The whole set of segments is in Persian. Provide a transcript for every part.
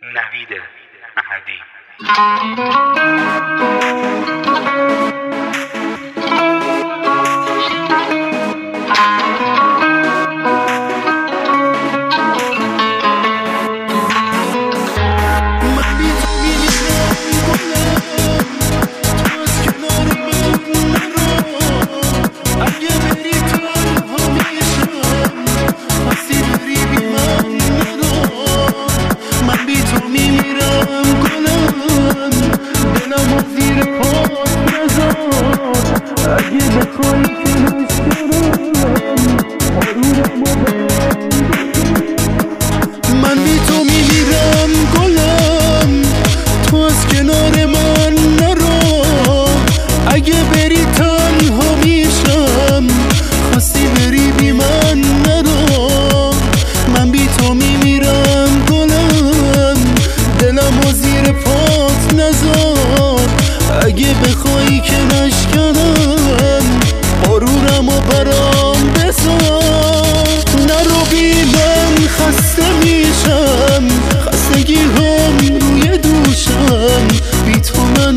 نوید احدی. من بی تو میمیرم گلم، تو از کنار من نرو. اگه بری تنها میشم، خواستی بری بی من نرو. من بی تو میمیرم گلم، دلم و زیر پات نذار. اگه بخوایی که نشکنم، غرورم و برام بسار. نرو بی من خسته میشم، خستگی هم روی دوشم. بی تو من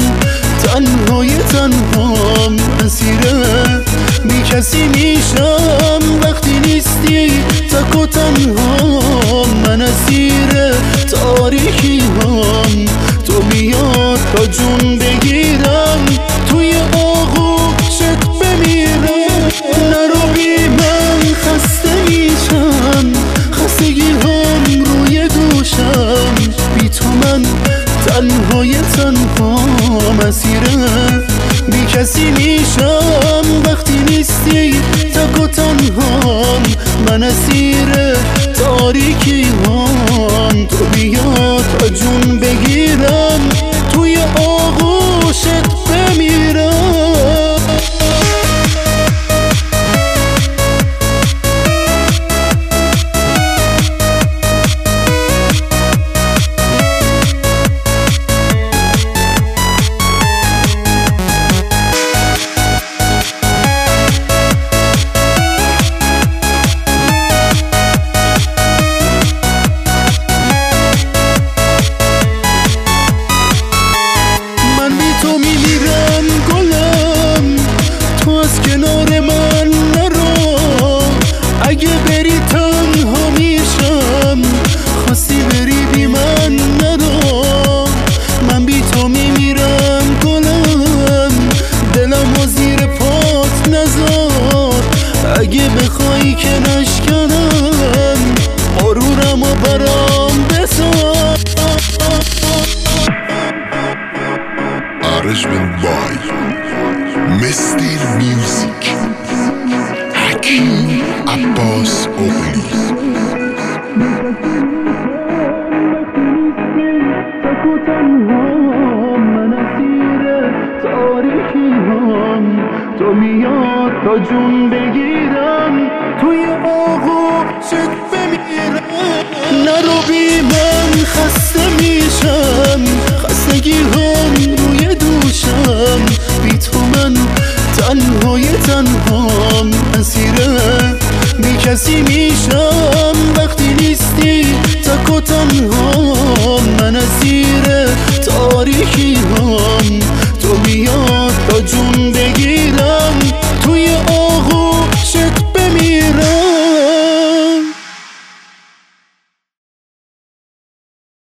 تنهای تنهام، اسیره بی کسی میشم. وقتی نیستی تک و تنها، من اسیر تاریکی هم. تو بیاد تا جون بگیرم، توی آغوشت بمیرم. نرو بی من خسته میشم، خستگی هم روی دوشم. بی تو من تنهای تنها، مسیره بی کسی میشم. وقتی نیستی تک و تنها، من اسیر تاریکی هم. تو بیاد تا جون بگیرم، توی آغوشت بمیرم. کنار من نرو. اگه بری تنها میشم، خواستی بری بی من نرو. من بی تو میمیرم گلم، دلم و زیر پات نذار. اگه بخوایی که نشکنم، غرورم و برام بسار. Arrangement by Mr. Music حکیم عباس اوغلی. تک و تنها، من اسیر تاریکی هم. تو میاد تا جون بگیرم، توی آغوشت بمیرم. نرو بی من خسته میشم، خستگی هم روی دوشم. بی تو من تنهای تنهام، اسیره بی کسی میشم.